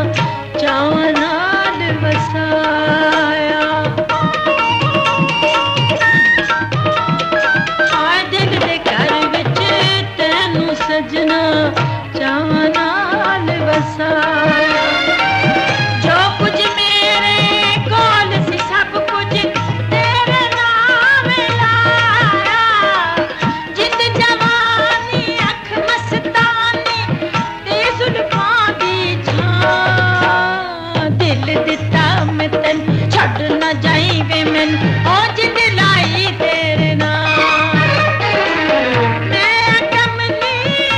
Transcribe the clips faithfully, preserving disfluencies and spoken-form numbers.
ਚਾਵਾਂ ਨਾਲ ਵਸਾਇਆ। ਹਾਏ ਦਿਲ ਦੇ ਘਰ ਵਿੱਚ ਤੈਨੂੰ ਸਜਣਾ ਚਾਵਾਂ ਨਾਲ ਵਸਾਇਆ। ਜੋ ਕੁਝ ਮੇਰੇ ਕੋਲ ਸੀ ਸਭ ਕੁਝ ਤੇਰੇ ਨਾਮ ਲਾਇਆ। ਜਿੰਦ ਜਵਾਨੀ ਅੱਖ ਮਸਤਾਨੀ ਤੇ ਜ਼ੁਲਫਾਂ ਦੀ ਛਾਂ। ਦਿਲ ਦਿੱਤਾ ਮੈਂ ਤੈਨੂੰ ਛੱਡ ਨਾ ਜਾਈਂ ਵੇ ਮੈਨੂੰ ਉਹ ਜਿੰਦ ਲਾਈ ਤੇਰੇ ਨਾਲ। ਮੈਂ ਕਮਲੀ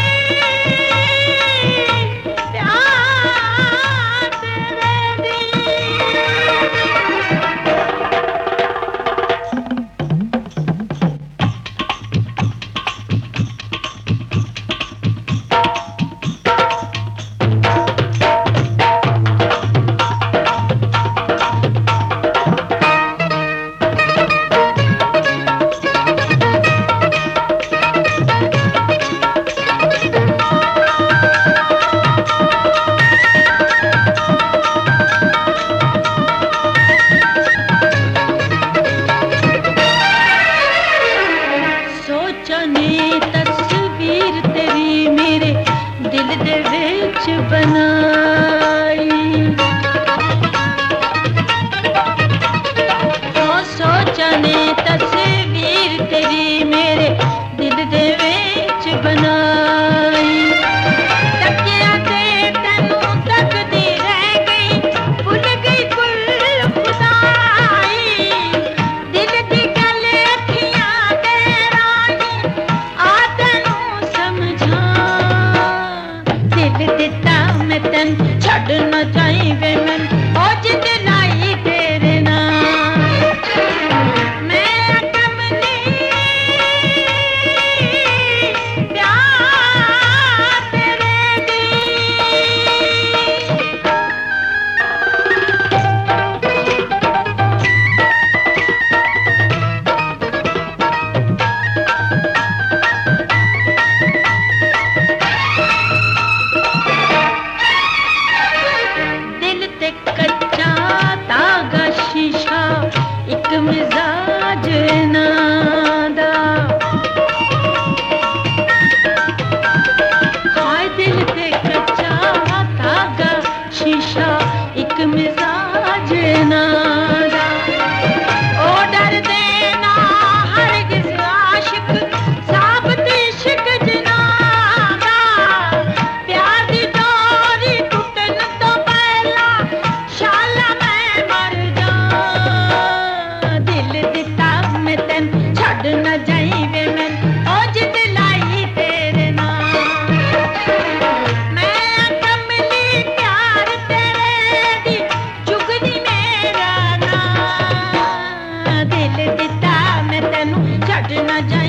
ਪਿਆਰ ਤੇਰੇ ਦੀ। ਸੋਚਾਂ ਨੇ ਤਸਵੀਰ ਤੇਰੀ ਮੇਰੇ ਦਿਲ ਦੇ ਵਿੱਚ ਬਣਾਈ। ਉਹ ਸੋਚਾਂ ਨੇ ਤਸਵੀਰ ਤੇਰੀ ਮੇਰੇ ਦਿਲ ਦੇ ਵਿੱਚ ਬਣਾਈ। ਤੱਕਿਆਂ ਤੇ ਤੈਨੂੰ ਤੱਕਦੀ ਰਹਿ ਗਈ ਭੁੱਲ ਗਈ ਕੁੱਲ ਖੁਦਾਈ। ਦਿਲ ਦੀ ਗੱਲ ਅੱਖੀਆਂ ਤੇ ਰਾਹੀਂ ਆ ਤੈਨੂੰ ਸਮਝਾਂ। ਦਿਲ ਦਿੱਤਾ ਮੈਂ ਤੈਨੂੰ ਛੱਡ ਨਾ ਜਾਈਂ ਵੇ ਮੈਨੂੰ ਉਹ ਜਿੰਦ ਲਾਈ ਤੇਰੇ ਨਾਲ। ਮੈਂ ਕਮਲੀ ਪਿਆਰ ਤੇਰੇ ਦੀ। ਦਿਲ ਤੇ ਕੱਚਾ ਤਾਗਾ ਸ਼ੀਸ਼ਾ ਇੱਕ ਮਿਜ਼ਾਜ ਇਹਨਾਂ ਦਾ। ਹਾਏ ਦਿਲ ਤੇ ਕੱਚਾ ਤਾਗਾ ਸ਼ੀਸ਼ਾ ਇੱਕ ਮਿਜ਼ਾਜ ਇਹਨਾਂ ਦਾ। ਉਹ ਡਰਦੇ ਨਾ ਹਰਗਿਜ਼ ਆਸ਼ਿਕ ਸਾਬਤ ਇਸ਼ਕ ਜਿਨ੍ਹਾਂ ਦਾ। ਪਿਆਰ ਦੀ ਡੋਰੀ ਟੁੱਟਣ ਤੋਂ ਪਹਿਲਾਂ ਸ਼ਾਲਾ ਮੈਂ ਮਰ ਜਾਂ। ਦਿਲ ਦਿੱਤਾ ਮੈਂ ਤੈਨੂੰ ਛੱਡ ਨਾ ਜਾਈਂ ਵੇ ਮੈਨੂੰ ਉਹ ਜਿੰਦ ਲਾਈ ਤੇਰੇ ਨਾਲ। ਮੈਂ ਕਮਲੀ ਪਿਆਰ ਤੇਰੇ ਦੀ ਚੁਗਦੀ ਮੇਰਾ ਨਾਂ। ਦਿਲ ਦਿੱਤਾ ਮੈਂ ਤੈਨੂੰ ਛੱਡ ਨਾ ਜਾਈਂ